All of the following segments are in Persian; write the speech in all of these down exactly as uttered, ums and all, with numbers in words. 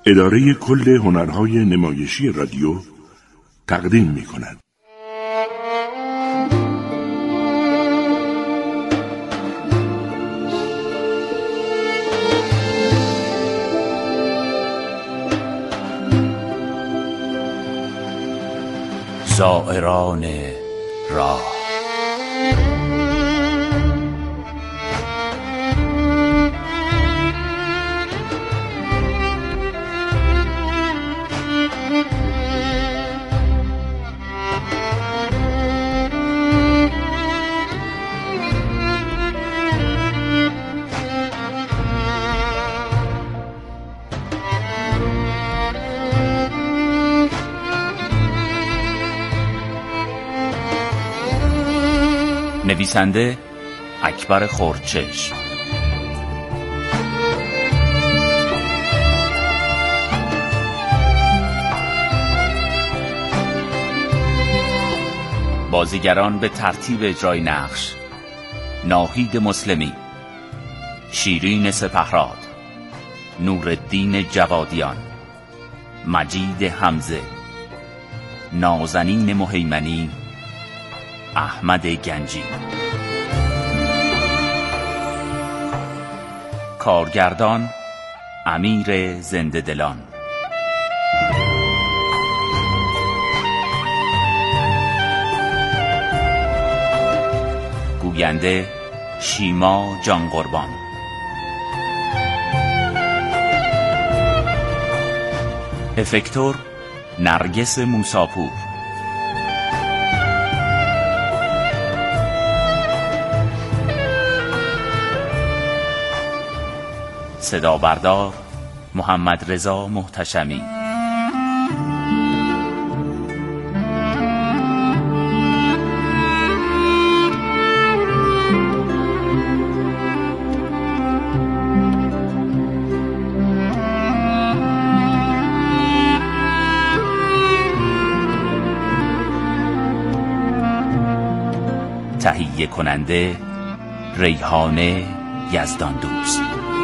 اداره کل هنرهای نمایشی رادیو تقدیم می کند. زائران راه. نویسنده اکبر خردچشم، بازیگران به ترتیب اجرای نقش: ناهید مسلمی، شیرین سپهراد، نورالدین جوادیان، مجید حمزه، نازنین مهیمنی، احمد گنجی. کارگردان امیر زنده دلان. گوینده شیما جان قربان. افکتور نرگس موساپور. صدا بردار محمد رضا محتشمی. تهیه کننده ریحانه یزدان دوست.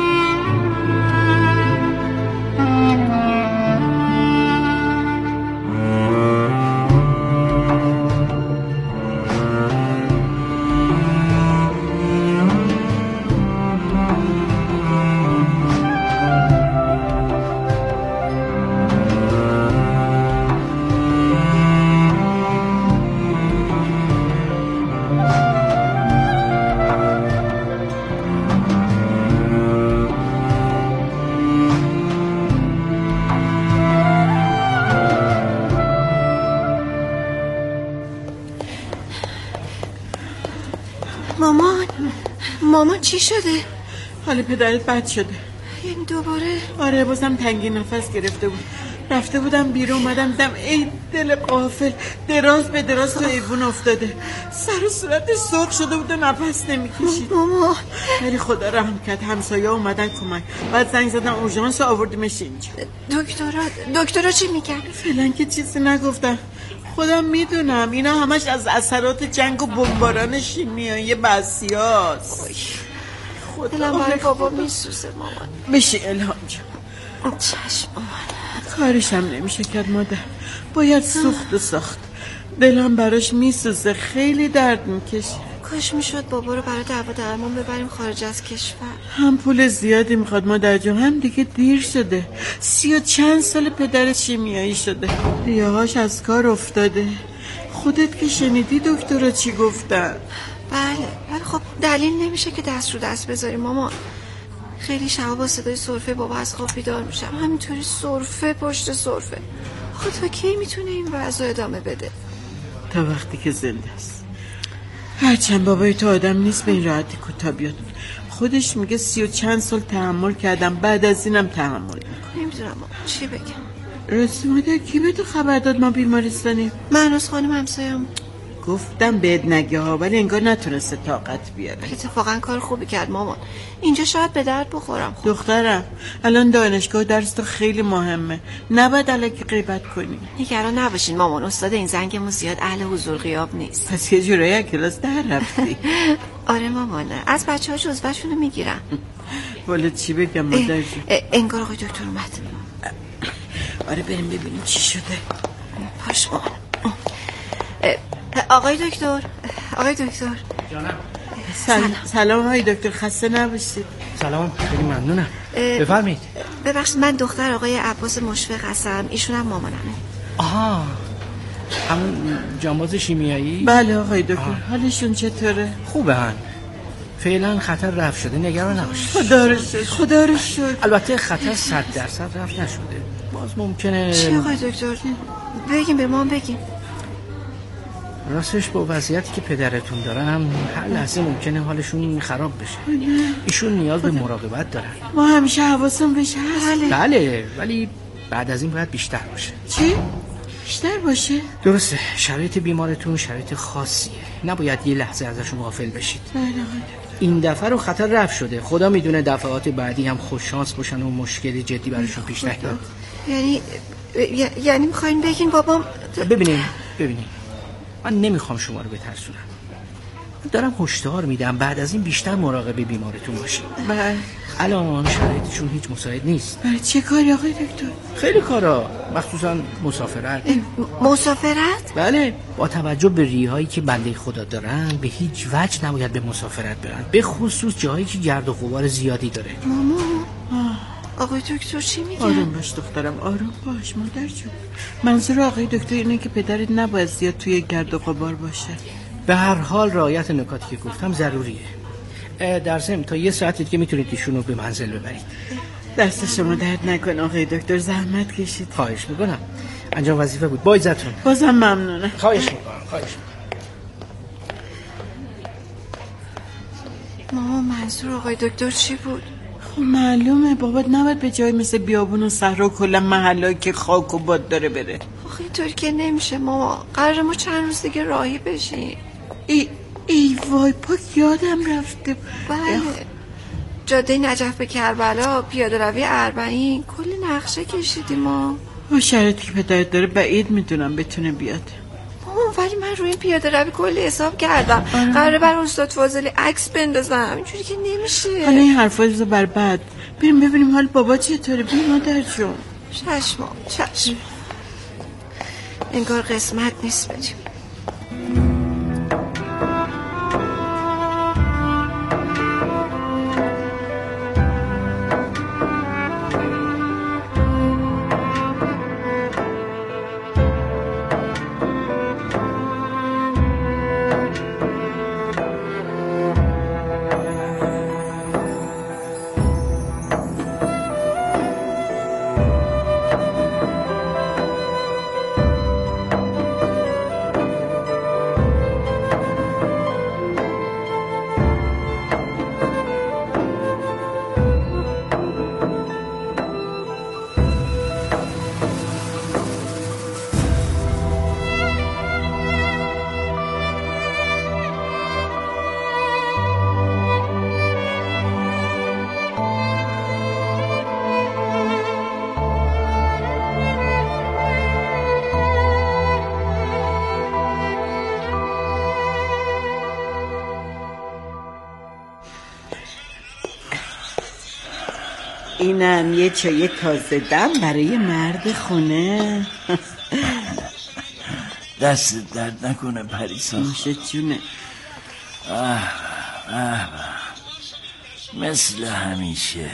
مامان مامان چی شده؟ حال پدرت بد شده. یعنی دوباره؟ آره بازم تنگی نفس گرفته بود. رفته بودم بیرون اومدم دم ای دل غافل دراز به دراز تو ایوون افتاده. سر و صورت سرخ شده بود و نفس نمیکشید. مامان ولی خدا رحم کرد، همسایه اومدن کمک. بعد زنگ زدم اورژانس آوردیمش اینجا. دکترا دکترا چی میگن؟ فعلا که چیزی نگفتم. خودم میدونم اینا همش از اثرات جنگ و بمباران شیمیایی بعضیاست. دلم برای بابا میسوزه مامان. بشی الهام جان. چشم مامان. کارش هم نمیشه کرد مادر، باید سوخت و ساخت. دلم براش میسوزه، خیلی درد میکشه. کاش میشد بابا رو برای دعوا درمان ببریم خارج از کشور. هم پول زیادی میخواد مادر جان، هم دیگه دیر شده. سی و چند سال پدر شیمیایی شده، ریه‌هاش از کار افتاده. خودت که شنیدی دکترها چی گفتن. بله ولی خب دلیل نمیشه که دست رو دست بذاریم مامان. خیلی شبا با صدای سرفه بابا از خواب بیدار میشم، همینطوری سرفه پشت سرفه. خب تا کی میتونه این وضع ادامه بده؟ تا وقتی که زنده است. هرچند بابای تو آدم نیست به این راحتی کوتاه بیاد. خودش میگه سی و چند سال تحمل کردم، بعد از اینم تحمل میکنم. نمیدونم مامان چی بگم. راستی مادر کی به تو خبر داد ما بیمارستانیم؟ مهناز خانم همسایه‌ام. گفتم بهت نگه ها، ولی انگار نتونسته طاقت بیاره. اتفاقا کار خوبی کرد مامان. اینجا شاید به درد بخورم. خب دخترم الان دانشگاه درس تو خیلی مهمه، نباید الکی غیبت کنی. نگران نباشین مامان، استاد این زنگمون زیاد اهل حضور غیاب نیست. پس یه جورایی از کلاس در رفتی. آره مامان، از بچه‌ها جزوه‌شونو میگیرن. والا چی بگم مادر جون. انگار آقای دکتر اومد. آره بریم ببینیم چی شده. پاش مامان. آقای دکتر، آقای دکتر. جانم. سلام. سلام آقای دکتر، خسته نباشید. سلام، خیلی ممنونم. بفرمایید. ببخشید من دختر آقای عباس مشفق هستم، ایشون هم مامانمه. آها، همون جانباز شیمیایی؟ بله آقای دکتر. حالشون چطوره؟ خوبه هن. فعلا خطر رفع شده، نگران نباشید. خدا رو شکر، خدا رو شکر. البته خطر صد درصد رفع نشده، باز ممکنه. چی آقای دکتر؟ بگیم به ما بگیم. راستش با وضعیتی که پدرتون دارن هر لحظه ممکنه حالشون خراب بشه. ایشون نیاز به مراقبت دارن. ما همیشه حواسمون بهش هست. بله، ولی بعد از این باید بیشتر باشه. چی؟ بیشتر باشه؟ درسته، شرایط بیمارتون شرایط خاصیه، نباید یه لحظه ازشون غافل بشید. این دفعه رو خطر رفع شده، خدا میدونه دفعات بعدی هم خوش شانس باشن و مشکل جدی براشون پیش نیاد. یعنی یعنی میخواین بگین بابام؟ ببینین ببینین من نمیخوام شما رو بترسونم، دارم هشدار میدم بعد از این بیشتر مراقب بیمارتون باشید. بله. الان شرایطشون هیچ مساعد نیست. برای چه کاری آقای دکتر؟ خیلی کارا، مخصوصا مسافرت. مسافرت؟ بله، با توجه به ریهایی که بنده خدا دارن به هیچ وجه نباید به مسافرت برن، به خصوص جایی که گرد و غبار زیادی داره. مامان، آقای دکتر چی میگن؟ آروم باش دخترم، آروم باش مادر جون. منظور آقای دکتر اینه که پدرت نباید زیاد توی گرد و غبار باشه. به هر حال رعایت نکاتی که گفتم ضروریه. در ضمن تا یه ساعت دیگه میتونید ایشونو به منزل ببرید. دست شما درد نکن آقای دکتر، زحمت کشید. خواهش میکنم، انجام وظیفه بود. با عزتون. بازم ممنونم. خواهش میکنم. خواهش میکنم. مامان منظور آقای دکتر چی بود؟ خب معلومه بابات نباید به جای مثل بیابون و صحرا و کلا محلهایی که خاک و باد داره بره. آخه اینطوری که نمیشه ماما، قراره ما چند روز دیگه راهی بشیم. ای ای وای پاک یادم رفته. بله، جاده نجف به کربلا، پیاده روی اربعین، کلی نقشه کشیدیم ما. با شرایطی که پدرت داره بعید میدونم بتونه بیاد. مامان ولی من روی این پیاده روی کلی حساب کردم، قراره بر استاد فاضلی عکس بندازم، اینجوری که نمیشه. حالا این حرفا رو بر بعد بریم ببینیم حال بابا چطوره. بی مادر جون. چشم چشم، انگار قسمت نیست بریم. اینم یه چای تازه دم برای مرد خونه. دست درد نکنه پریسا. میشه جونه. اه اه مثل همیشه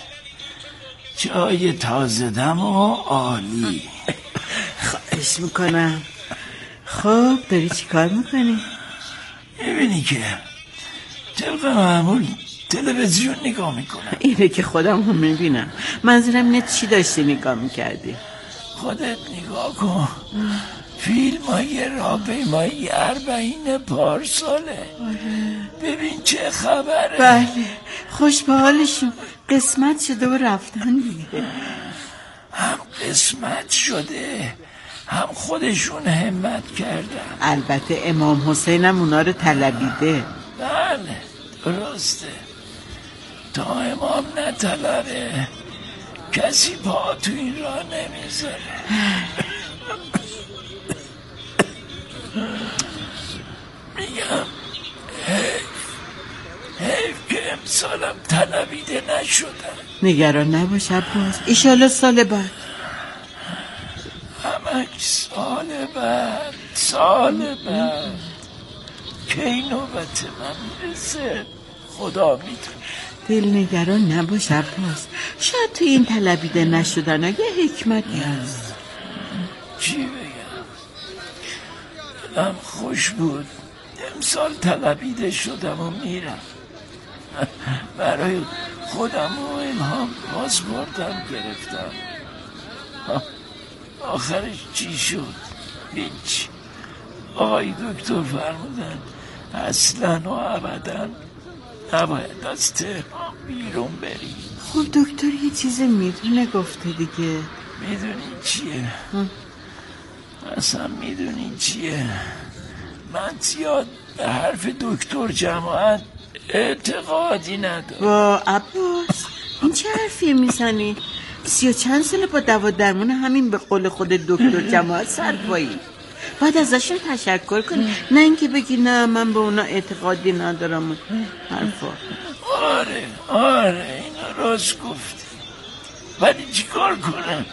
چای تازه دم و عالی. خواهش میکنم. خب داری چی کار میکنی؟ میبینی که طبق معمول تلویزیون نگاه میکنم. اینه که خودم هم میبینم. منظورم اینه چی داشتی نگاه میکردی؟ خودت نگاه کن، فیلم های راهپیمایی اربعین پارساله. ببین چه خبره. بله خوش به حالشون، قسمت شده و رفتن دیگه. هم قسمت شده هم خودشون همت کردن. البته امام حسین هم اونا رو طلبیده. بله درسته، تا امام نطلبه کسی پا تو این راه نمیذاره. میگم حیف حیف که امسالم طلبیده نشدن. نگران نباش عباس، ایشالا سال بعد. ملک سال بعد سال بعد کی نوبت من میرسه خدا میدونه. دلنگران نباش عباس، شاید تو این طلبیده نشدن یه حکمتی هست. چی بگم؟ دلم خوش بود امسال طلبیده شدم و میرم. برای خودم و الهام پاسپورتم گرفتم. آخرش چی شد؟ هیچ. آقای دکتر فرمودن اصلا و ابدا نباید از تهران بیرون بری. خب دکتر یه چیز میدونه گفته دیگه. میدونی چیه؟ اصلا میدونی چیه؟ من زیاد به حرف دکتر جماعت اعتقادی ندارم. با عباس این چه حرفی میزنی؟ سی و چند ساله با دوا درمون همین به قول خود دکتر جماعت سرپایی. باید ازشون تشکر کنی، نه اینکه بگی نه من به اونا اعتقادی ندارم. حرفا آره آره اینا راست گفتی، ولی چی کار کنم؟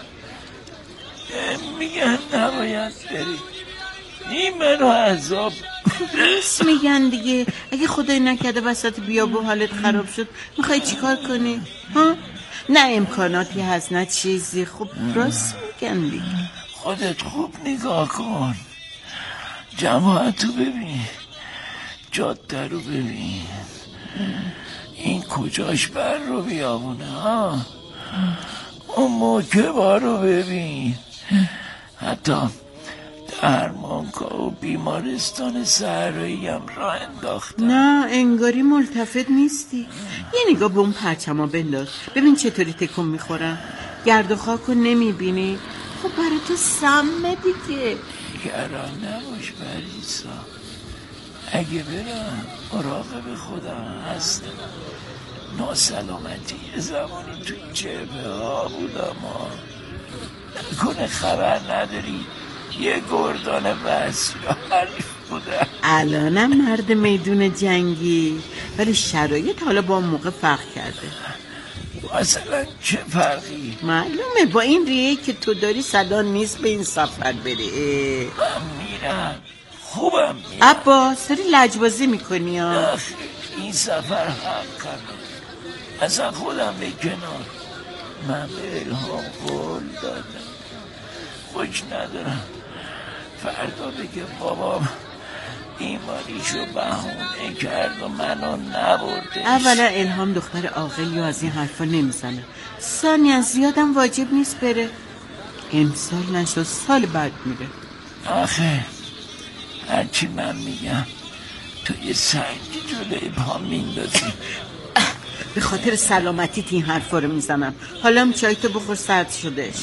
میگن نباید بری، این منو عذاب راست میگن دیگه. اگه خدای نکرده وسط بیابون حالت خراب شد میخوای چی کار کنی؟ ها؟ نه امکاناتی هست نه چیزی. خب راست میگن دیگه. خودت خوب نگاه کن، جماعتو ببین، جاده رو ببین، این کجاش بر رو بیابونه ها، اون موکبا رو ببین، حتی درمانگاه و بیمارستان صحرایی هم راه انداختن. نه انگاری ملتفت نیستی. یه نگاه به اون پرچما بنداز ببین چطوری تکون میخورن. گرد و خاک رو نمیبینی؟ خب برای تو سمه دیگه. نگران نباش بریسا، اگه برم مراقب خودم هستم. ناسلامتی یه زمانی توی جبه ها بودم ها، نکنه خبر نداری یه گردان وزی را حریف بودم. الانم مرد میدون جنگی، ولی شرایط حالا با اون موقع فرق کرده. مثلا چه فرقی؟ معلومه با این ریه که تو داری صدا نیست به این سفر بری. من میرم، خوبم میرم. عباس داری لجبازی میکنی ها. این سفر حقمه، اصلا خودم به کنار. من به الهام قول دادم خوش ندارم فردا بگه بابام بیماریشو بهونه کرد و منو نبردش. اولا الهام دختر عاقلی و از این حرفا نمیزنه، ثانیا زیادم واجب نیست بره. امسال نشد سال بعد میره. آخه هرچی من میگم تو یه سنگی جلوی پا میندازی. به خاطر سلامتیت این حرفا رو میزنم. حالا هم چای تو بخور سرد شدش.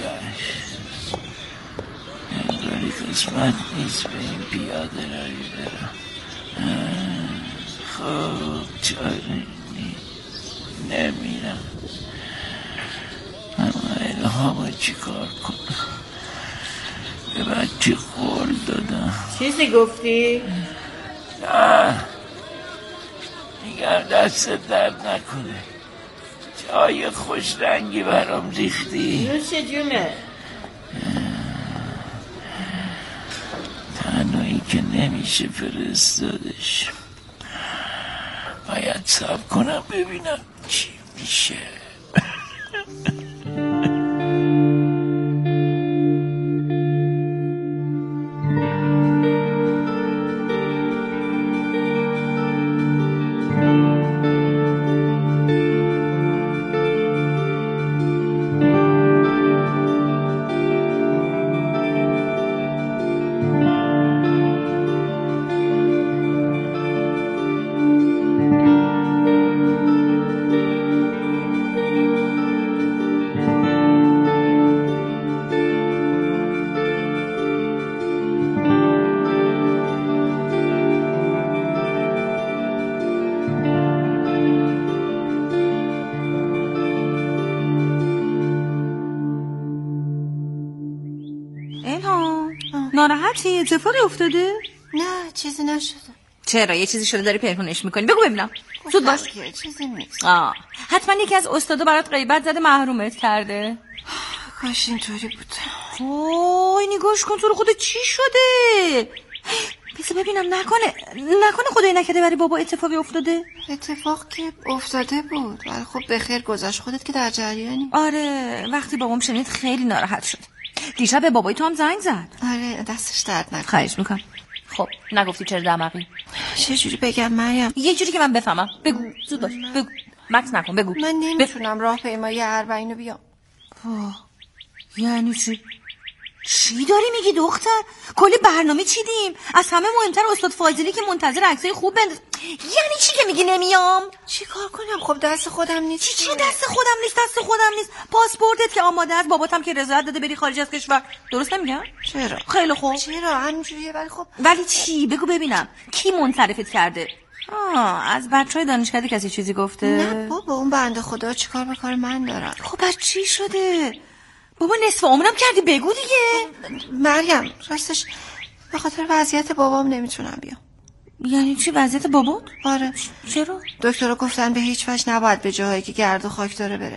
انگاری قسمت نیست به این پیاده روی برم. خب چاره نیست نمیرم، اما الهام چی کار کنم؟ به بچه قول دادم. چیزی گفتی؟ نه میگم دست درد نکنه، چای خوش رنگی برام ریختی. نوش جونه. تنهایی که نمیشه فرستادش، باید صبر کنم ببینم چی میشه. ناراحتی؟ اتفاقی افتاده؟ نه چیزی نشده. چرا یه چیزی شده داری پنهونش میکنی؟ بگو ببینم. زود باش. چیزی نیست. آه. حتما یکی از استادا برات غیبت زده محرومت کرده. کاش اینطوری بود. وای نگاش کن تو رو خدا چی شده؟ بذار ببینم نکنه نکنه خدای نکرده برای بابا اتفاقی افتاده؟ اتفاق که افتاده بود ولی خب به خیر گذشت. خودت که در جریانی. آره وقتی بابام شنید خیلی ناراحت شد. دیشب به بابای تو هم زنگ زد. آره دستش درد نکنه. خواهش میکنم. خب نگفتی چرا دماغی؟ چه جوری بگم مریم؟ یه جوری که من بفهمم. بگو زود باش بگو. مکس نکن بگو. من نمیتونم راهپیمایی اربعین رو بیام. یعنی چی؟ چی داری میگی دختر؟ کلی برنامه چیدیم. از همه مهمتر استاد فاضلی که منتظر عکسای خوب بند. یعنی چی که میگی نمیام؟ چی کار کنم؟ خب دست خودم نیست. چی چی دست خودم نیست؟ دست خودم نیست. پاسپورتت که آماده است، باباتم که رضایت داده بری خارج از کشور. درست نمیگم؟ چرا؟ خیلی خوب. چرا همینجوریه؟ ولی خب ولی چی؟ بگو ببینم. کی منصرفت کرده؟ آه از بچهای دانشکده کسی چیزی گفته؟ نه بابا اون بنده خدا چیکار به کار من دارم؟ خب بعد چی شده؟ بابا نصف عمرم کردی بگو دیگه. مریم راستش به خاطر وضعیت بابام نمیتونم بیام. یعنی چی وضعیت بابات؟ آره. چرا؟ دکترها گفتن به هیچ وجه نباید به جاهایی که گرد و خاک داره بره.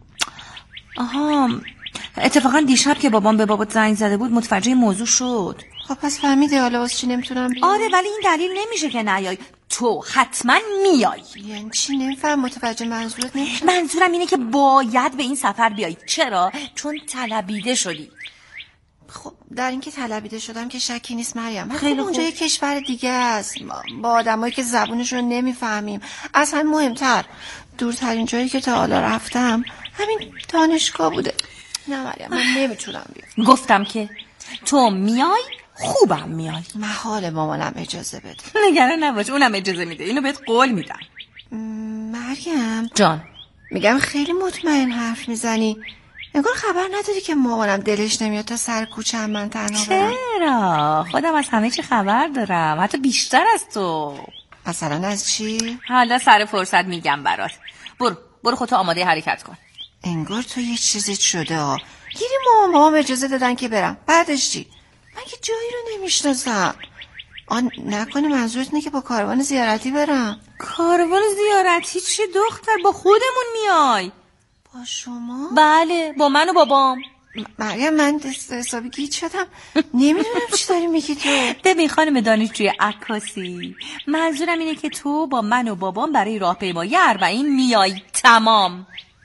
آها اتفاقا دیشب که بابام به بابات زنگ زده بود متوجه موضوع شد. خب پس فهمیدی حالا واسه چی نمیتونم بیام؟ آره ولی این دلیل نمیشه که نیای. تو حتما میای. یعنی چی؟ نمیفهم متوجه منظورت نمیشم. منظورم اینه که باید به این سفر بیای. چرا؟ چون طلبیده شدی. خب در اینکه طلبیده شدم که شکی نیست مریم. خیلی خب اونجا یه کشور دیگه است با آدمایی که زبونشون رو نمیفهمیم. از همین مهمتر دورترین جایی که تا حالا رفتم همین دانشگاه بوده. نه مریم من نمیتونم بیام. گفتم که تو میای خوبم میای. محال مامانم اجازه بده. نگران نباش اونم اجازه میده. اینو بهت قول میدم. مریم جان میگم خیلی مطمئن حرف میزنی. انگار خبر نداری که مامانم دلش نمیاد تا سر کوچه هم من تنها برم. چرا؟ خودم از همه چی خبر دارم. حتی بیشتر از تو. مثلا از چی؟ حالا سر فرصت میگم برات. برو برو خودتو آماده حرکت کن. انگار تو یه چیزی شده ها. گیری مامان بابام اجازه دادن که برم. بعدش چی؟ من که جایی رو نمیشناسم. آن نکنه منظورت اینه که با کاروان زیارتی برم؟ کاروان زیارتی چی دختر؟ با خودمون میای. با شما؟ بله با من و بابام. مریم من حسابی گیج شدم. نمیدونم چی داری میگی تو. ببین خانم دانشجوی عکاسی منظورم اینه که تو با من و بابام برای راهپیمایی اربعین میای. تمام.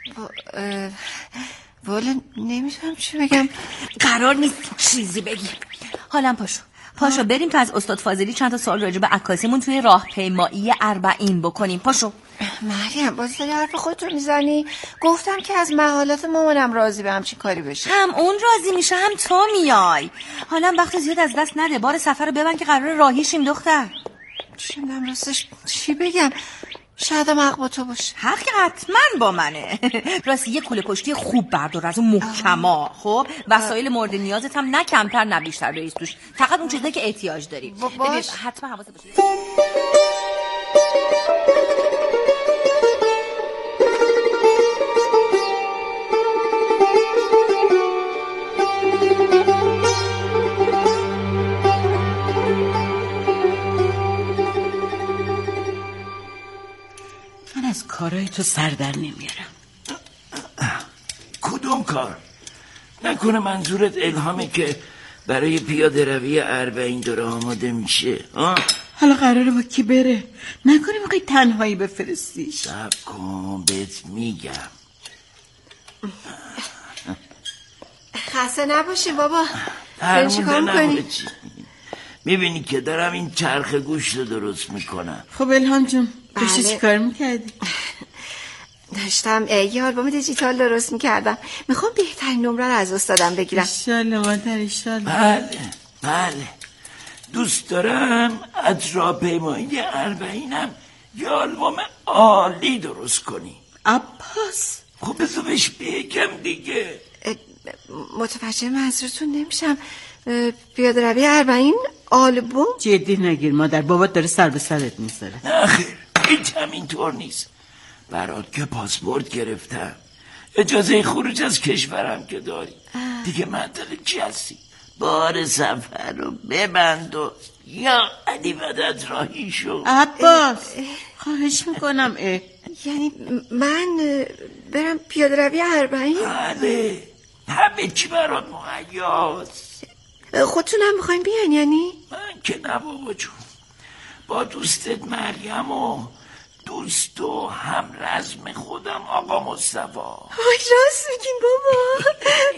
والا نمیدونم چی بگم. قرار نیست چیزی بگی. حالا پاشو پاشو بریم تا از استاد فاضلی چند تا سوال راجع به عکاسیمون توی راهپیمایی اربعین بکنیم. پاشو. مریم باز داری حرف خودتو میزنی. گفتم که از محالات مامانم راضی به همچین کاری بشه. هم اون راضی میشه هم تو میای. حالا وقت زیاد از دست نده. بار سفر رو ببند که قرار راهیشیم دختر. چی میگم راستش چی بگم. شاید هم حق با تو باشه. حق که حتما با منه. راستی یه کوله پشتی خوب بردار از اون محکما. خب وسایل مورد نیازت هم نه کمتر نه بیشتر بریز توش. فقط اون چیزایی که احتیاج داری. ببین حتما حواست باشه. از کارهای تو سر در نمیارم. کدوم کار؟ نکنه منظورت الهامه که برای پیاده روی اربعین داره آماده میشه؟ آه؟ حالا قراره با کی بره؟ نکنه میخوای تنهایی بفرستیش؟ صبر کن بهت میگم. خسته نباشی بابا. در مونده نباشی. میبینی که دارم این چرخ گوشت رو درست میکنم. خب الهام جون داشتی چی کار میکردی؟ داشتم یه آلبوم دیجیتال درست میکردم. میخوام بهترین نمره رو از استادم بگیرم. ایشالله مادر ایشالله. بله بله دوست دارم از راهپیمایی اربعینم یه آلبوم عالی درست کنی. عباس خب بذار بهش بگم دیگه. متوجه منظورتون نمیشم. پیاده روی اربعین آلبوم؟ جدی نگیر مادر، بابات داره سر به سرت میذاره. نه خیر هیچ همینطور نیست. برات که پاسپورت گرفتم، اجازه خروج از کشورم که داری. دیگه معطل چی هستی؟ بار سفر رو ببند و یا علی مدد راهی شو. عباس خواهش میکنم. اه. یعنی من برم پیاده روی اربعین؟ بله همه چی برات مهیاست. خودتونم میخواین بیان یعنی؟ من که نه بابا جون، با دوستت مریم و دوست و هم رزم خودم آقا مصطفی. آی راست میگین بابا.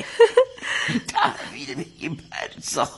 تحویل بگی پرسان،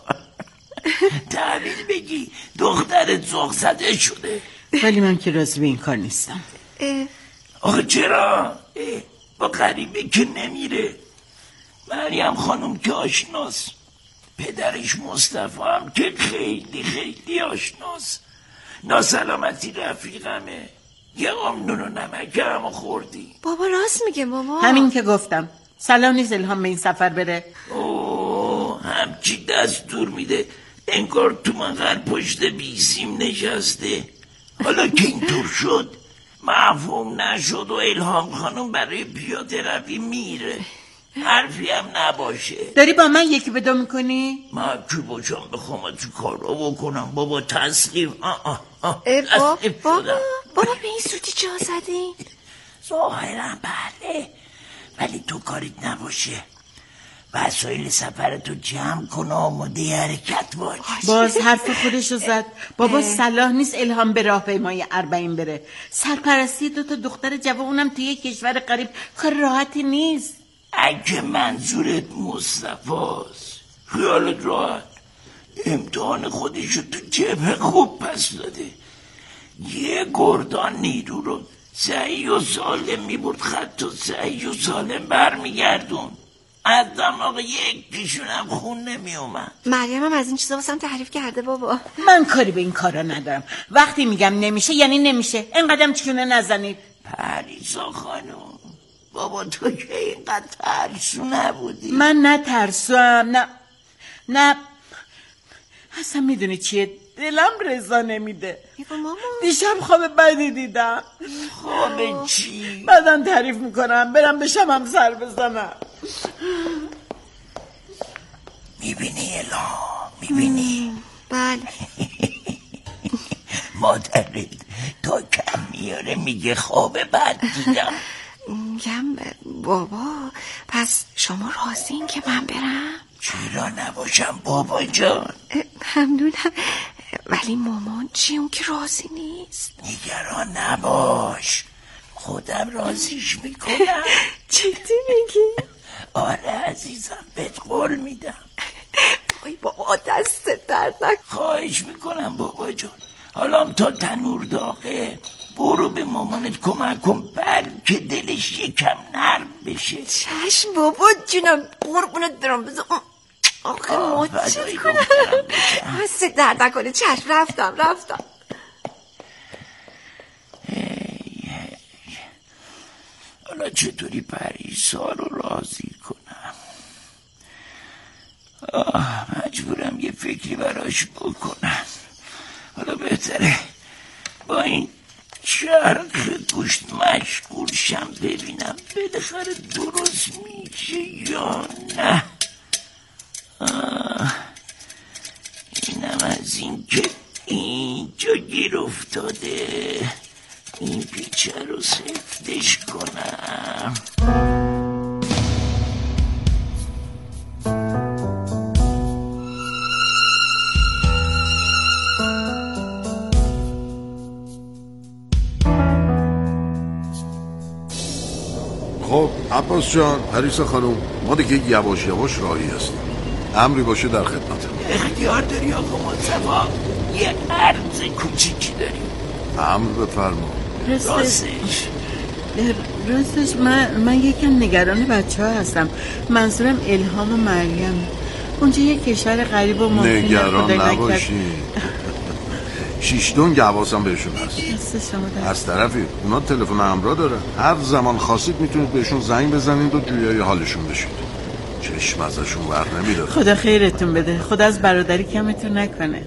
تحویل بگی دخترت ذوق زده شده. ولی من که راضی به این کار نیستم. آخه چرا؟ با غریبه که نمیره. مریم خانم که آشناس، پدرش مصطفی هم که خیلی خیلی آشناس. ناسلامتی رفیقمه، یه قام نون و نمک هم خوردی. بابا راست میگه ماما. همین که گفتم سلام نیست الهام به این سفر بره. اوه همچی دستور میده انگار تو منقر پشت بیسیم نشسته. حالا که اینطور شد مفهوم نشد و الهام خانم برای پیاده روی میره، حرفی هم نباشه. داری با من یکی به دو میکنی؟ من کی باشم بخوام تو کارا بکنم بابا؟ تسلیم. آه آه آه. بابا بابا بابا به این سوتی جا زدین؟ ظاهرا بله، ولی تو کاریت نباشه. وسایل سفرتو جمع کن و آماده حرکت باش. باز حرف خودشو زد. بابا صلاح نیست الهام به راهپیمایی اربعین بره. سرپرستی دو تا دختر جوان، اونم توی کشور غریب، کار راحتی نیست. اگه منظورت مصطفاست خیالت راحت، امتحان خودشو تو جبهه خوب پس داده. یه گردان نیرو رو صحیح و سالم میبرد خط و صحیح و سالم برمیگردون. از دماغ یک پیشونم خون نمی اومد. مریم هم از این چیزا واسم تعریف کرده بابا. من کاری به این کارا ندارم. وقتی میگم نمیشه یعنی نمیشه. اینقدرم چونه نزنید. پریسا خانم، بابا تو که اینقدر ترسو نبودی. من نه ترسوم نه نه اصلا میدونی چیه؟ دلم رضا نمیده. ماما دیشب خواب بدی دیدم. خواب چی؟ بعدم تعریف میکنم، برم بشم هم سر بزنم. میبینی الهام؟ میبینی؟ بله. مادرت تا کم میاره میگه خواب بد دیدم. میگم بابا پس شما راضین که من برم؟ چرا نباشم بابا جان؟ ممنونم، ولی مامان چی اون که راضی نیست؟ نگران نباش، خودم راضیش میکنم. جدی میگی؟ آره عزیزم، بهت قول میدم. وای بابا دست درد نکنه. خواهش میکنم بابا جان. حالا تا تنور داغه برو به مامانت کمک کن بلکه دلش یکم نرم بشه. چشم بابا جونم، قربونت برم. بذار آخه مچت کنم، دست درد نکنه. چشم رفتم رفتم. حالا چطوری پریسا رو راضی کنم؟ آه مجبورم یه فکری براش بکنم. حالا بهتره با این چرخ گوشت مشغول شم، ببینم بالاخره درست میشه یا نه. آه اینم از این که اینجا گیر افتاده، این پیچه رو سفتش کنم. خب عباس جان، پریسا خانم، ما دیگه یواش یواش راهی هستیم. امری باشه در خدمتم. اختیار داری آقا مصطفی، یه عرض کوچیکی داریم. امر بفرما. راستش راستش من, من یکم نگران بچه ها هستم. منظورم الهام و مریم. اونجا یه کشور غریب و ممکنه نگران نباشی. شیشتون حواسم بهشون هست. از طرفی اونا تلفن همراه داره، هر زمان خواستید میتونید بهشون زنگ بزنید و جویای حالشون بشید. چشم ازشون ور نمیره. خدا خیرتون بده، خدا از برادری کمتون نکنه.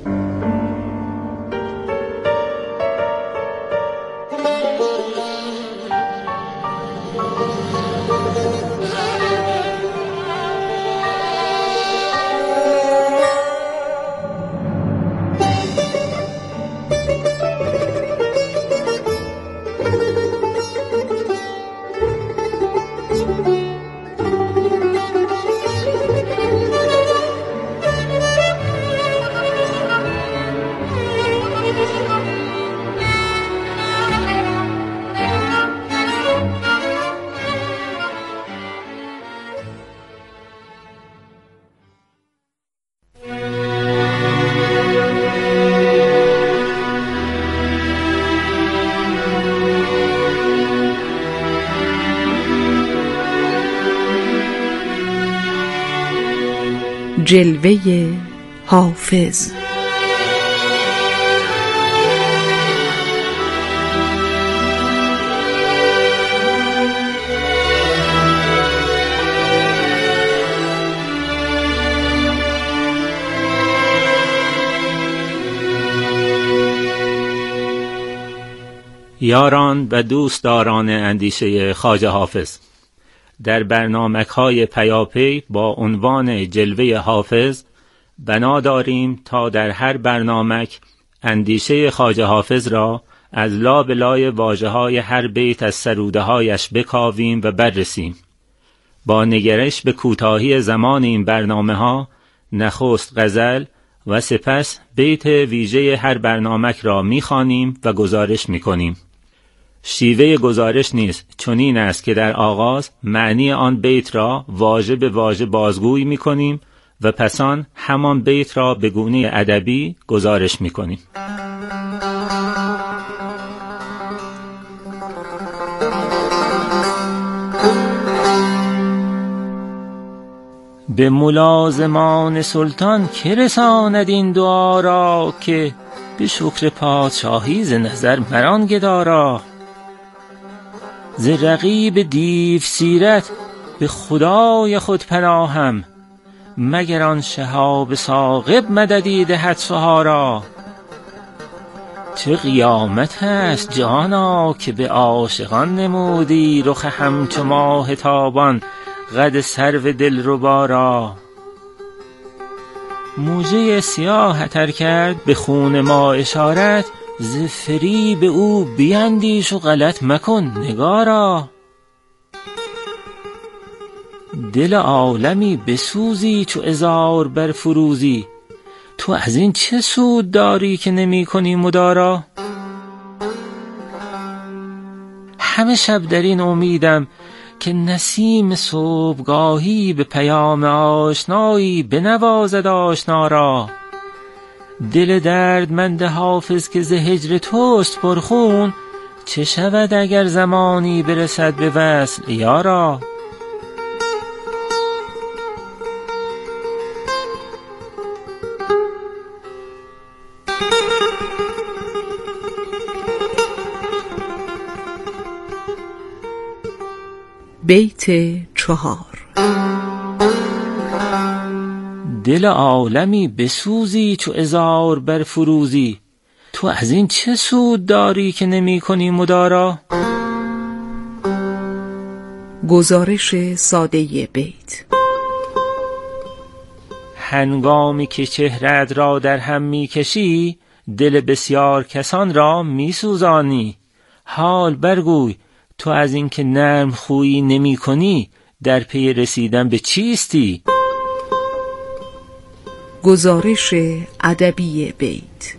جلوه حافظ. یاران و دوستداران اندیشه خواجه حافظ، در برنامه‌های پیاپی با عنوان جلوه حافظ بنا داریم تا در هر برنامه اندیشه خواجه حافظ را از لا به لای واژه‌های هر بیت از سروده‌هایش بکاویم و بررسیم. با نگرش به کوتاهی زمان این برنامه‌ها نخست غزل و سپس بیت ویژه هر برنامه را می‌خوانیم و گزارش می‌کنیم. شیوه گزارش نیز چنین است که در آغاز معنی آن بیت را واژه به واژه بازگویی می‌کنیم و پسان همان بیت را به گونه ادبی گزارش می‌کنیم. به ملازمان سلطان که رساند این دعا را، که به شکر پادشاهی ز نظر مران گدارا. ز رقیب دیو سیرت به خدای خود پناهم، مگر آن شهاب ثاقب مددی دهد سهارا. چه قیامت است جانا که به عاشقان نمودی، رخ همچو ماه تابان قد سرو دلربا را. موجه سیاه تر کرد به خون ما اشارت، ز فریب او بیندیش و غلط مکن نگارا. دل عالمی بسوزی چو عذار بر فروزی، تو از این چه سود داری که نمی کنی مدارا. همه شب در این امیدم که نسیم صبحگاهی به پیام آشنایی بنوازد آشنا را. دل دردمند حافظ که ز هجر توست پرخون، چه شود اگر زمانی برسد به وصل یارا. بیت چهار. دل عالمی بسوزی چو عذار بر فروزی، تو از این چه سود داری که نمی کنی مدارا. گزارش ساده بیت. هنگامی که چهرت را در هم می کشی، دل بسیار کسان را می سوزانی. حال برگوی تو از این که نرم خویی نمی کنی، در پی رسیدن به چیستی. گزارش ادبی بیت.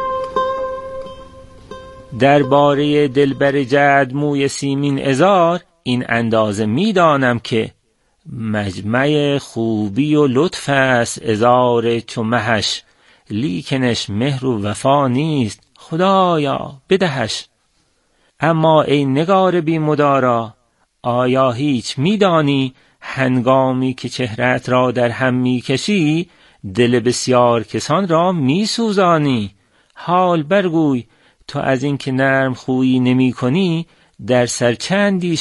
درباره دلبر جعد موی سیمین عذار این اندازه می دانم که، مجمع خوبی و لطف است عذار چو مهش، لیکنش مهر و وفا نیست خدایا بدهش. اما ای نگار بی مدارا، آیا هیچ می دانی هنگامی که چهرت را در هم می کشی، دل بسیار کسان را می سوزانی. حال برگوی تو از این که نرم خویی نمی کنی، در سر چندی